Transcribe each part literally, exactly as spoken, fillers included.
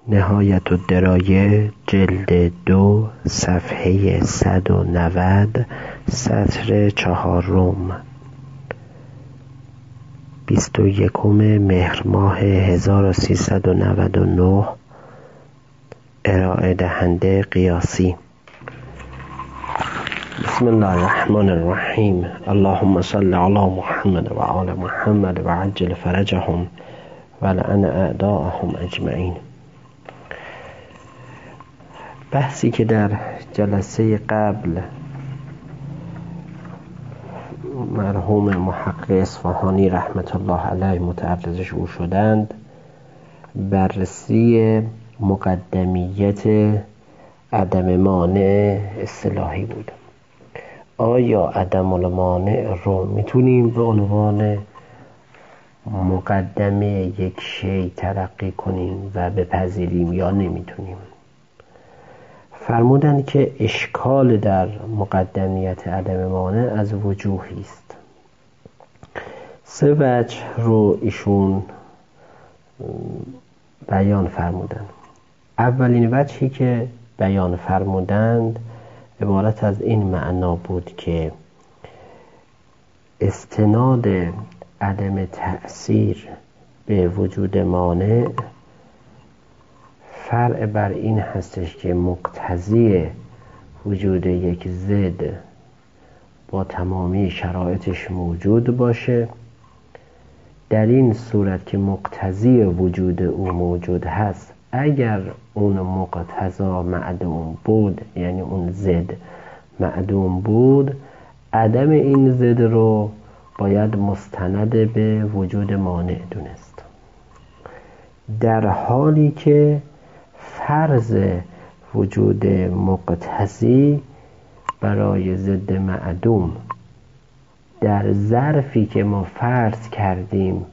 نهایت الدرایه جلد دو صفحه صد و نود سطر چهارم بیست و یکم مهر ماه هزار و سیصد و نود و نه ارائه دهنده قیاسی. بسم الله الرحمن الرحیم. اللهم صل علی محمد و آل محمد و عجل فرجهم و لعن اعداءهم اجمعین. بحثی که در جلسه قبل مرحوم محقق اصفهانی رحمت الله علیه متعرضش او شدند، بررسی مقدمیت عدم مانع اصطلاحی بود. آیا عدم المانع رو میتونیم به عنوان مقدمه یک شیء تلقی کنیم و بپذیریم یا نمیتونیم؟ فرمودند که اشکال در مقدمیت عدم مانع از وجوهی است. سه وجه رو ایشون بیان فرمودند. اولین وجهی که بیان فرمودند عبارت از این معنا بود که استناد عدم تأثیر به وجود مانع فرع بر این هستش که مقتضی وجود یک ضد با تمامی شرایطش موجود باشه. در این صورت که مقتضی وجود او موجود هست، اگر اون مقتضا معدوم بود، یعنی اون ضد معدوم بود، عدم این ضد رو باید مستند به وجود مانع دونست، در حالی که فرض وجود مقتضی برای ضد معدوم در ظرفی که ما فرض کردیم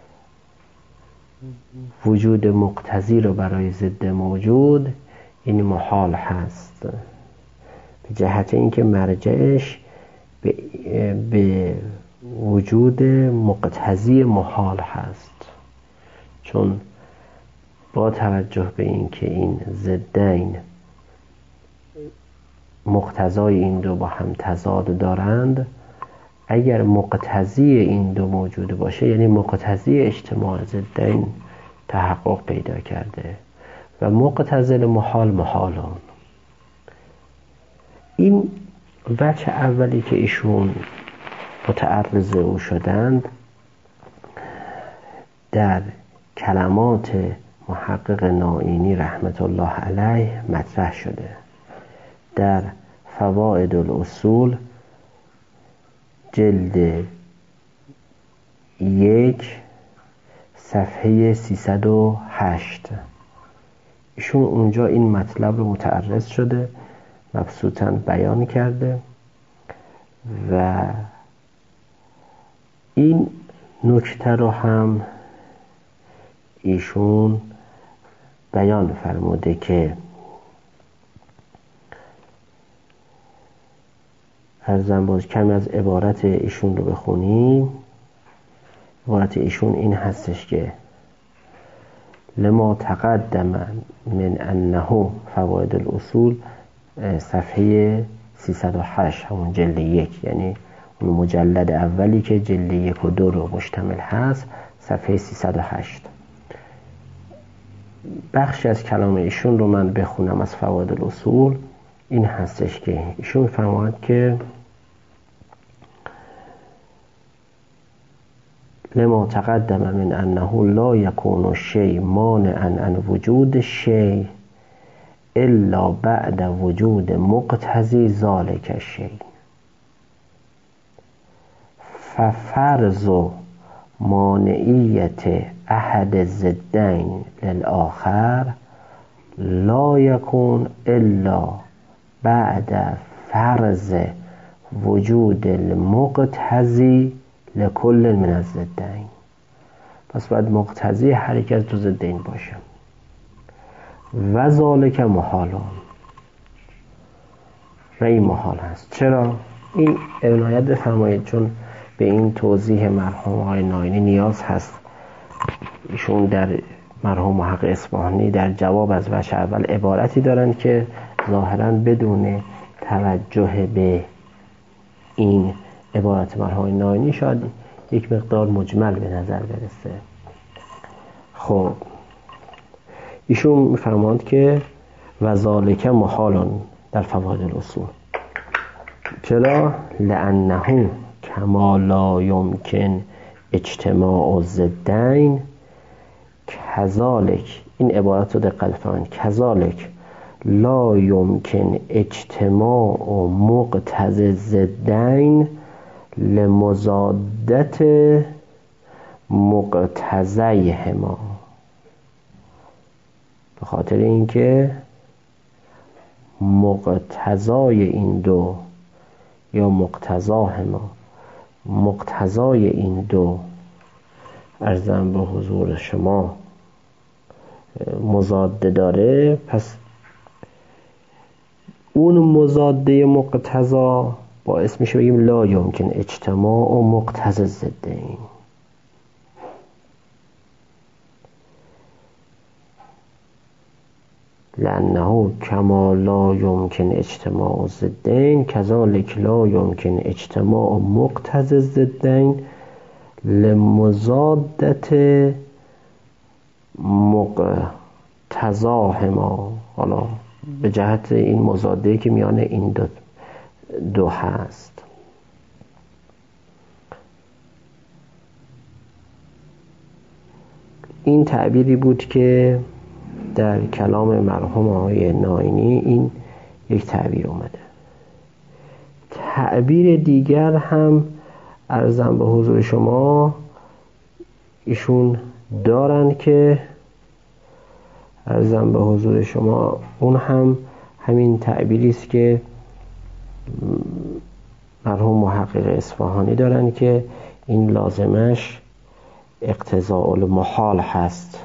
وجود مقتضی رو برای ضد موجود، این محال هست، به جهت اینکه مرجعش به, به وجود مقتضی محال هست. چون با توجه به اینکه این ضدین مقتضای این دو با هم تضاد دارند، اگر مقتضی این دو موجود باشه، یعنی مقتضی اجتماع ضدین تحقق پیدا کرده و مقتضی محال محالان. این وجه اولی که ایشون متعرض او شدند در کلمات محقق نائینی رحمت الله علیه مطرح شده. در فوائد الاصول جلد یک صفحه سیصد و هشت ایشون اونجا این مطلب رو متعرض شده، مبسوطاً بیان کرده و این نکته رو هم ایشون بیان فرموده که ارزم باز کمی از عبارت ایشون رو بخونیم. عبارت ایشون این هستش که لما تقدم من انه فوائد الاصول صفحه سیصد و هشت همون جلد یک، یعنی اون مجلد اولی که جلد یک و دو رو مشتمل هست، صفحه سیصد و هشت. بخشی از کلام ایشون رو من بخونم از فوائد الاصول. این هستش که ایشون فرمود که لما تقدم من انه لا یکون الشیء مانعا عن وجود الشیء الا بعد وجود مقتضی ذلک الشیء، ففرض مانعیت احد الضدین للآخر لا یکون الا بعد فرض وجود المقتضی لکل من الضدین. پس باید مقتضی هر یک از دو ضدین باشه و ذالک محالان، و این محال هست. چرا؟ این عنایت بفرمایید، چون به این توضیح مرحوم آقای نائینی نیاز هست. ایشون در مرحوم محقق اصفهانی در جواب از وجه اول عبارتی دارند که ظاهراً بدون توجه به این عبارت مرحوم ناینی شاید یک مقدار مجمل به نظر برسه. خب ایشون میفرماند که و ذالک محالون در فوائد الاصول. چرا؟ لانه کما لا یمکن اجتماع الضدین کذالک، این عبارت رو دقت فرمایید، کذالک لا یمکن اجتماع مقتضی الضدین لمضادت مقتضیهما. به خاطر اینکه مقتضای این دو یا مقتضاهما، مقتضای این دو عرضم به حضور شما مضاده داره، پس اون مضاده مقتضا باعث میشه بگیم لا یمکن اجتماع و مقتضی الضدین. لانه کما لا یمکن اجتماع الضدین کذالک لا یمکن اجتماع مقتضی الضدین لمضادت مقتضاهما. حالا به جهت این مضاده‌ای که میان این دو دو هست. این تعبیری بود که در کلام مرحوم آقای ناینی این یک تعبیر اومده. تعبیر دیگر هم عرضم به حضور شما ایشون دارن که عرضم به حضور شما اون هم همین تعبیری است که مرحوم محقق اصفهانی دارن که این لازمش اقتضاء المحال هست.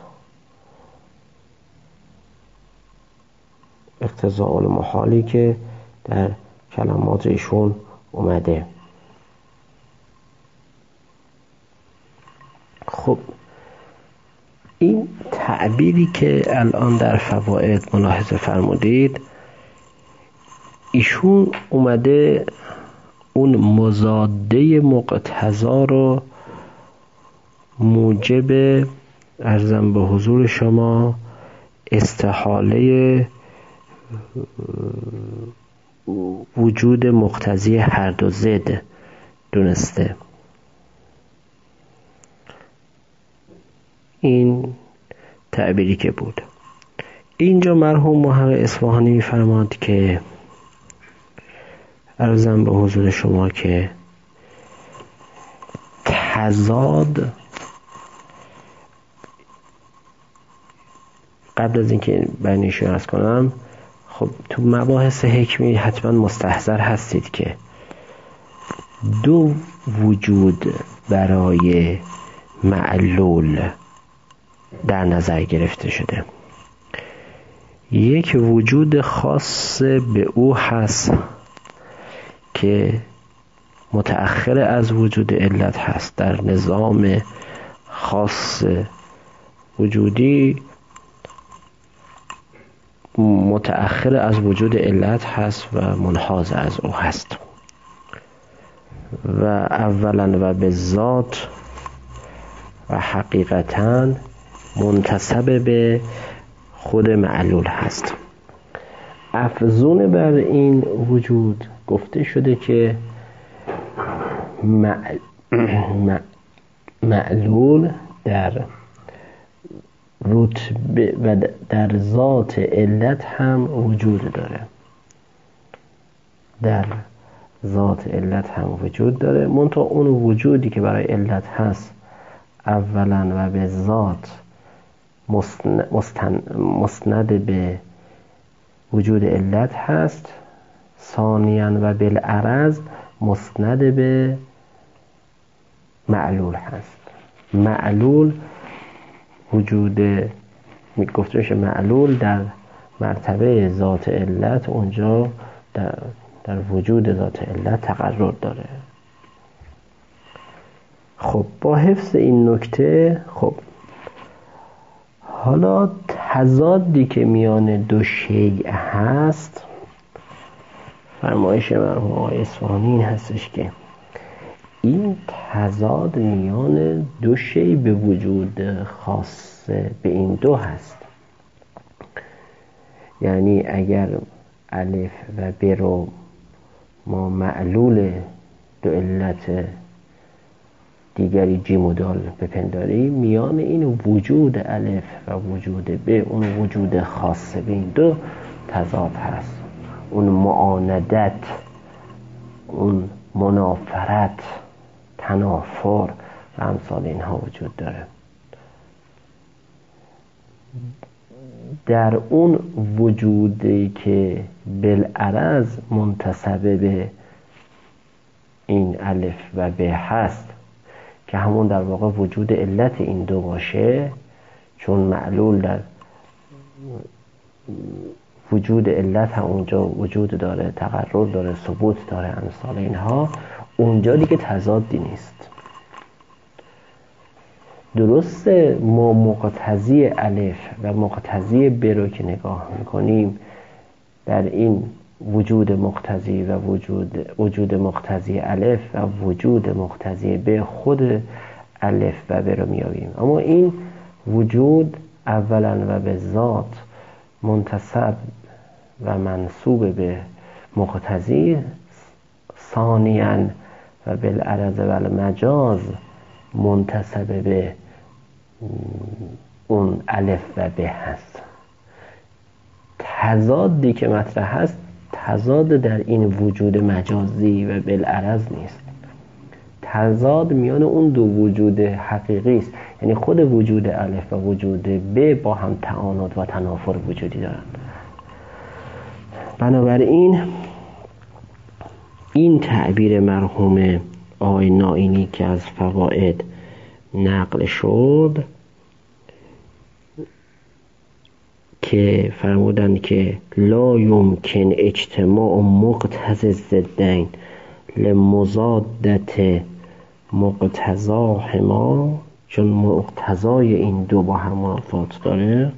اقتضاء المحالی که در کلمات ایشون اومده. خب این تعبیری که الان در فوائد ملاحظه فرمودید، ایشون اومده اون مضاده مقتضا رو موجب عرضم به حضور شما استحاله وجود مقتضی هر دو ضد دونسته. این تعبیری که بود. اینجا مرحوم محقق اصفهانی می‌فرماد که عرضم به حضور شما که تضاد، قبل از اینکه بینیشو عرض کنم، خب تو مباحث حکمی حتما مستحضر هستید که دو وجود برای معلول در نظر گرفته شده. یک وجود خاص به او هست که متأخر از وجود علت هست، در نظام خاص وجودی متأخر از وجود علت هست و منحاز از او هست و اولا و به ذات و حقیقتاً منتسب به خود معلول هست. افزون بر این وجود گفته شده که معلول در رتبه و در ذات علت هم وجود داره، در ذات علت هم وجود داره، منتها اون وجودی که برای علت هست اولا و به ذات مستند به وجود علت هست، ثانیاً و بالعرض مستند به معلول هست. معلول وجود گفته میشه معلول در مرتبه ذات علت اونجا در, در وجود ذات علت تقرر داره. خب با حفظ این نکته، خب حالا تضادی که میان دو شیء هست، فرمایش مرحوم آقای اصفهانی این هستش که این تضاد میان دو شیء به وجود خاص به این دو هست. یعنی اگر الف و ب رو ما معلول دو علت دیگری جیم و دال بپنداریم، میان این وجود الف و وجود ب، اون وجود خاص به این دو تضاد هست. اون معاندت، اون منافرت، تنافر و امثال اینها وجود داره. در اون وجودی که بالعرض منتسب به این الف و ب هست که همون در واقع وجود علت این دو باشه، چون معلول در وجود علت هم اونجا وجود داره، تقرر داره، ثبوت داره، امثال اینها، اونجا دیگه تضادی نیست. درسته ما مقتضی الف و مقتضی ب رو که نگاه میکنیم، در این وجود مقتضی و وجود وجود مقتضی الف و وجود مقتضی ب خود الف و ب رو میابیم. اما این وجود اولا و به ذات منتسب و منسوب به مقتضی، ثانیاً و بالعرض و المجاز منتسب به اون الف و ب هست. تضادی که مطرح هست تضاد در این وجود مجازی و بالعرض نیست، تضاد میان اون دو وجود حقیقی است. یعنی خود وجود الف و وجود ب با هم تعاند و تنافر وجودی دارند. بنابراین این تعبیر مرحوم آقای نائینی که از فواید نقل شد که فرمودند که لا یمکن اجتماع مقتضی الضدین لمضادت مقتضاهما، چون مقتضای این دو با هم منافات داره،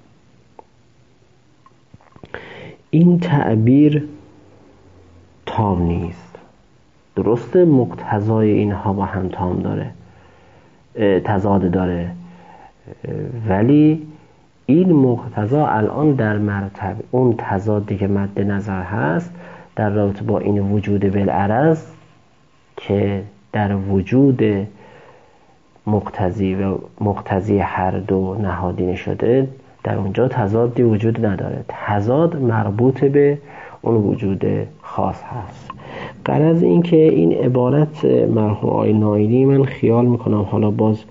این تعبیر تام نیست. درسته مقتضای اینها با هم تام داره، تضاد داره، ولی این مقتضا الان در مرتبه اون تضادی که مد نظر هست در رابطه با این وجود بالعرض که در وجود مقتضی و مقتضی هر دو نهادینه شده، در اونجا تضادی وجود نداره. تضاد مربوط به اون وجود خاص هست. غرض این که این عبارت مرحوم آقای نائینی، من خیال میکنم حالا باز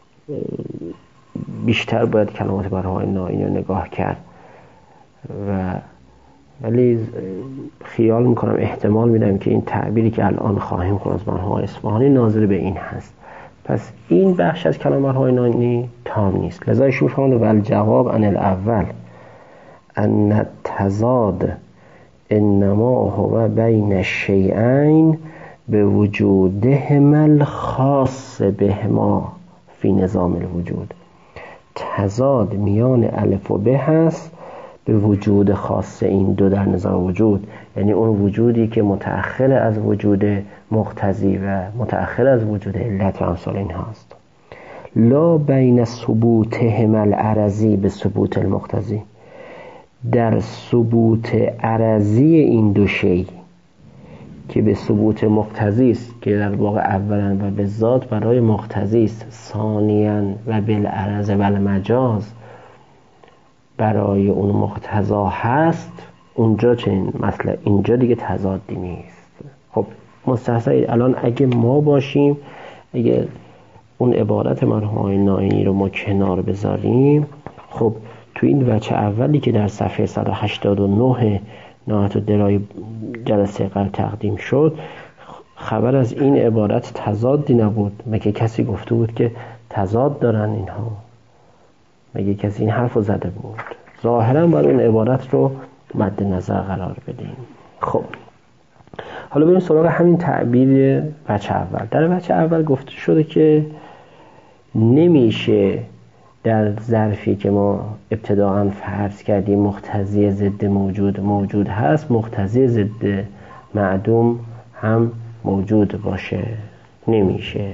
بیشتر باید کلمات مرحوم آقای نائینی رو نگاه کرد و ولی خیال میکنم احتمال میدم که این تعبیری که الان خواهیم خوند از مرحوم آقای اصفهانی ناظر به این هست. پس این بخش از کلام مرحوم آقای نائینی تام نیست. لذا ایشون فرمودند والجواب عن الاول ان التضاد انما هو بین الشیئین به وجودهما الخاص بهما فی نظام الوجود. تضاد میان الف و ب هست به وجود خاص این دو در نظام وجود، یعنی اون وجودی که متأخر از وجود مقتضی و متأخر از وجود علت و امثال این هاست. لا بین ثبوتهما العرضی به ثبوت المقتضی، در ثبوت عرضی این دو شی که به ثبوت مقتضی است که در واقع اولا و به ذات برای مقتضی است، ثانیاً و بالعرض و المجاز برای اون مقتضا هست، اونجا چنین مثلا اینجا دیگه تضادی نیست. خب مستحضر الان اگه ما باشیم، اگه اون عبارت مرحوم آقای نائینی رو ما کنار بذاریم، خب تو این وجه اولی که در صفحه صد و هشتاد و نه نهایت الدرای جلسه قبل تقدیم شد، خبر از این عبارت تضادی نبود. مگه کسی گفته بود که تضاد دارن اینها؟ مگه کسی این حرف رو زده بود؟ ظاهرا باید اون عبارت رو مد نظر قرار بدیم. خب حالا بریم سراغ همین تعبیر وجه اول. در وجه اول گفته شده که نمیشه در ظرفی که ما ابتداعا فرض کردیم مقتضی ضد موجود موجود هست، مقتضی ضد معدوم هم موجود باشه نمیشه،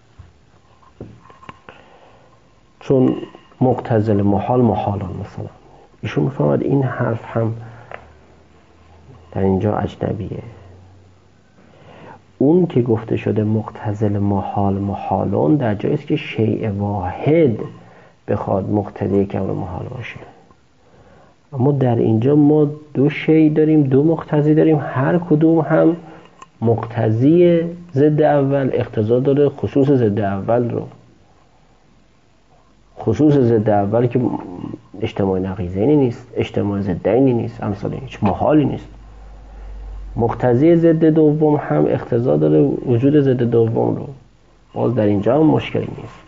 چون مقتضی محال محالان. مثلا ایشون میفهمد این حرف هم در اینجا اجنبیه. اون که گفته شده مقتضی محال محالون در جایی است که شیء واحد بخواد مقتضی کمال محال باشه. اما در اینجا ما دو شیء داریم، دو مقتضی داریم، هر کدوم هم مقتضی ضد اول اقتضا داره خصوص ضد اول رو. خصوص ضد اول که اجتماع نقیضینی نیست، اجتماع ضدینی نیست، امثال هیچ محالی نیست. مقتضی ضد دوم هم اقتضا داره وجود ضد دوم رو. باز در اینجا هم مشکلی نیست.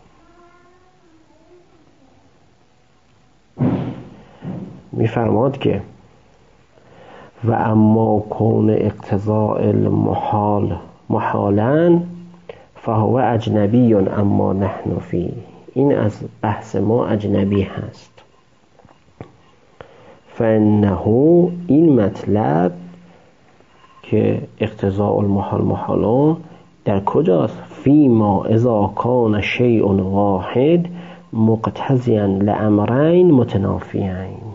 میفرماد که و اما کون اقتضاء المحال محالا فهو اجنبی اما نحن فی. این از بحث ما اجنبی هست. فانه این مطلب که اقتضاء المحال محالون در کجاست؟ فیما اذا کان شیء واحد مقتضیا لامرین متنافیین،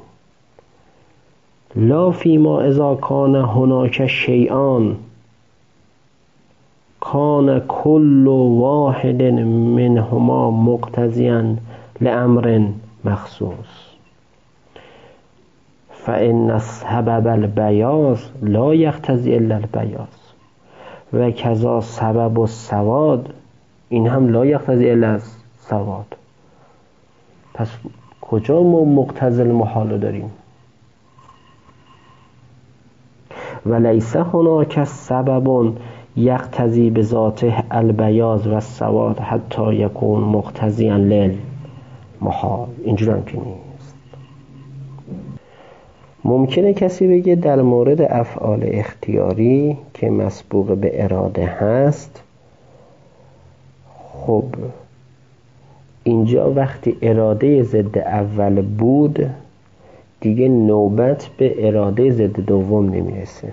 لا فیما اذا کان هناک شیئان کان کل واحد منهما مقتضیا لامر مخصوص. فإن سبب البیاض لا یقتضی الا البیاض و کذا سبب السواد این هم لا یقتضی الا السواد. پس کجا ما مقتضی المحال داریم؟ و لیس هناک سبب یقتضی بذاته البیاض و السواد حتی یکون مقتضیا للمحال. اینجور هم که نیست. ممکنه کسی بگه در مورد افعال اختیاری که مسبوق به اراده هست، خب اینجا وقتی اراده ضد اول بود دیگه نوبت به اراده ضد دوم نمیرسه.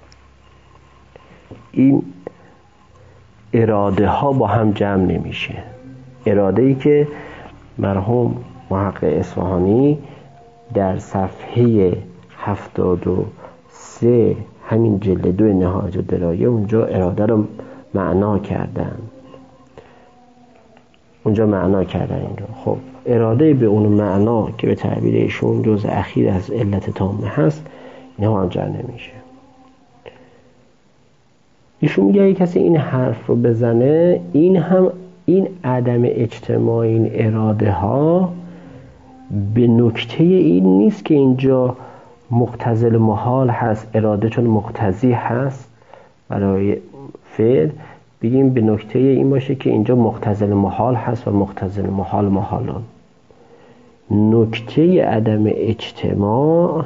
این اراده ها با هم جمع نمیشه. اراده ای که مرحوم محقق اصفهانی در صفحه هفتاد و سه همین جلد دو نهاج الدرایه اونجا اراده رو معنا کردن. اونجا معنا کردن این رو. خب اراده به اون معنا که به تعبیر ایشون جزء اخیر از علت تامه هست، اینا هم جمع نمیشه. ایشون میگه اگه کسی این حرف رو بزنه، این هم این عدم اجتماع این اراده ها به نکته این نیست که اینجا مقتضی محال هست، اراده چون مقتضی هست برای فعل، بگیم به نکته این باشه که اینجا مقتضی محال هست و مقتضی محال محالان. نکته عدم اجتماع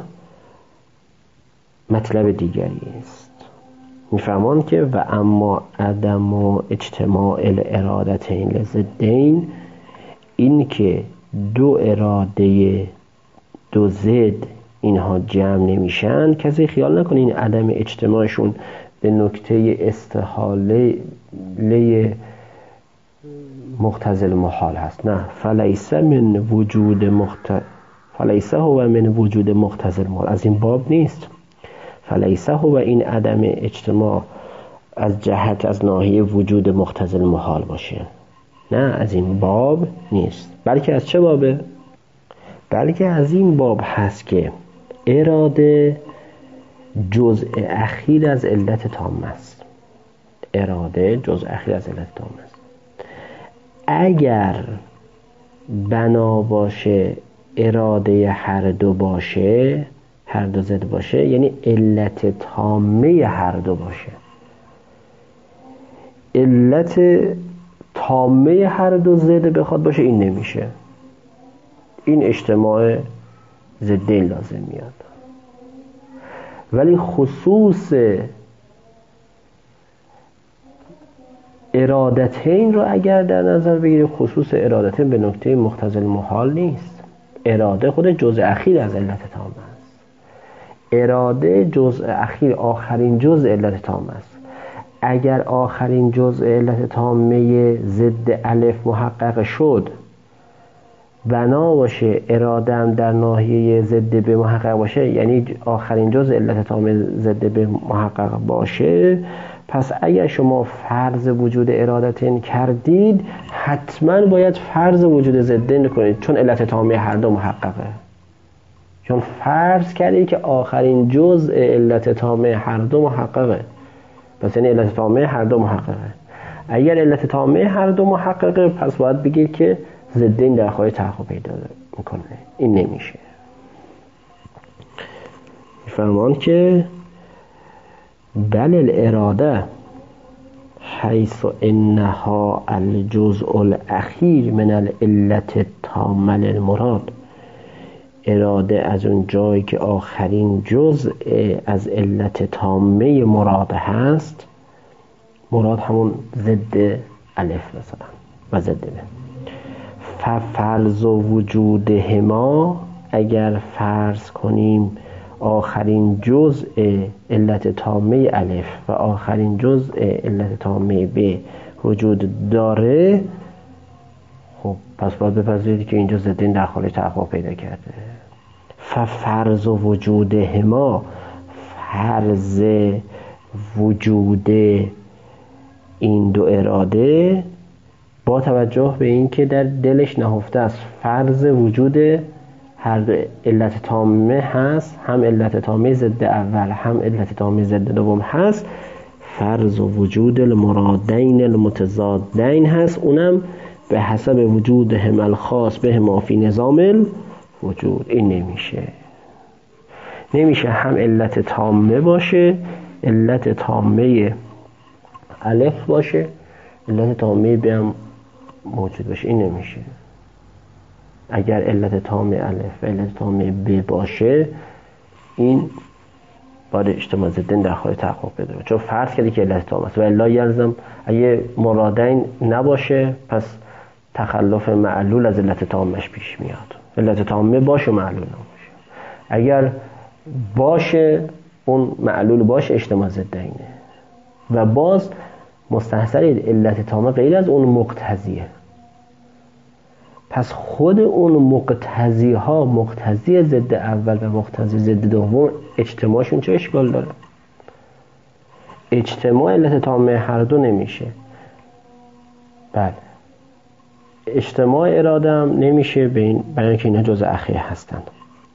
مطلب دیگری است. میفهمان که و اما عدم اجتماع الارادتین لضدین، این که دو اراده دو ضد اینها جمع نمیشن، کسی خیال نکنه این عدم اجتماعشون به نکته استحاله مقتضی المحال هست. نه، فلیس من وجود مقت... فلیس هو من وجود مقتضی المحال، از این باب نیست. فلیس هو این عدم اجتماع از جهت از ناحیه وجود مقتضی المحال باشه، نه از این باب نیست. بلکه از چه بابه؟ بلکه از این باب هست که اراده جزء اخیر از علت تامه است. اراده جزء اخیر از علت تامه است. اگر بنا باشه اراده هر دو باشه، هر دو ضد باشه، یعنی علت تامه هر دو باشه. علت تامه هر دو ضد بخواد باشه، این نمیشه. این اجتماع ضدین لازم میاد. ولی خصوص ارادتین رو اگر در نظر بگیریم، خصوص ارادتین به نکته مقتضی المحال نیست. اراده خود جزء اخیر از علت تام است. اراده جزء اخیر، آخرین جزء علت تام است. اگر آخرین جزء علت تامه ضد الف محقق شد، بنا باشه اراده هم در ناحیه ضد به محقق باشه، یعنی آخرین جزء علت تامه ضد به محقق باشه، پس اگر شما فرض وجود ارادتین کردید، حتما باید فرض وجود ضدین کنید، چون علت تامه هر دو محققه. چون فرض کردید که آخرین جزء علت تامه هر دو محققه، پس یعنی علت تامه هر دو محققه. اگر علت تامه هر دو محققه، پس باید بگید که ضدین در خواهی تحقق پیدا میکنه. این نمیشه. فرمان که بل الاراده حیث انها الجزء الاخیر من العلت التامه المراد. اراده از اون جایی که آخرین جزء از علت تامه مراد هست، مراد همون ضد الف مثلا و ضد به، ففرض وجودهما، اگر فرض کنیم آخرین جزء علت تامه الف و آخرین جزء علت تامه ب وجود داره، خب پس باید بپذیرید که اینجا ضدین در خارج تحقق پیدا کرده. ففرض وجودهما، فرض وجود این دو اراده با توجه به این که در دلش نهفته است فرض وجود هر دو علت تامه هست، هم علت تامه ضد اول هم علت تامه ضد دوم هست، فرض وجود المرادین المتضادین هست، اونم به حسب وجود هم الخاص به ما فی نظام الوجود. این نمیشه نمیشه هم علت تامه باشه، علت تامه الف باشه، علت تامه ب هم موجود باشه. این نمیشه. اگر علت تامه الف و علت تامه ب باشه، این باید اجتماع ضدین در خواهی تحقق پیدا کنه، چون فرض کردی که علت تامه است و الا یلزم اگه مرادین نباشه، پس تخلف معلول از علت تامش پیش میاد. علت تامه باشه معلول نباشه. اگر باشه، اون معلول باشه، اجتماع ضدینه و باز مستحضر علت تامه غیر از اون مقتضیه. پس خود اون مقتضی ها، مقتضی ضد اول و مقتضی ضد دوم، اجتماعشون چه اشکال داره؟ اجتماع علت تامه هر دو نمیشه. بله، اجتماع اراده هم نمیشه به این، برای اینکه اینا جزء اخیر هستند.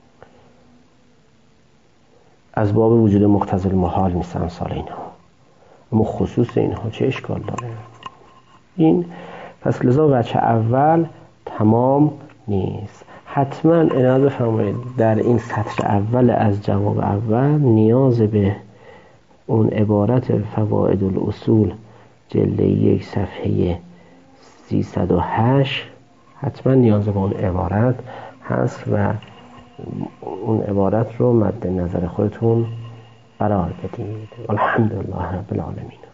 از باب وجود مقتضی المحال نیستن سال اینها، اما خصوص اینها چه اشکال داره؟ این پس لذا وجه اول تمام نیست. حتما عنایت بفرمایید در این سطر اول از جواب اول نیاز به اون عبارت فوائد الاصول جلد یک صفحه سیصد و هشت، حتما نیاز به اون عبارت هست و اون عبارت رو مد نظر خودتون قرار بدید. الحمدلله رب العالمین.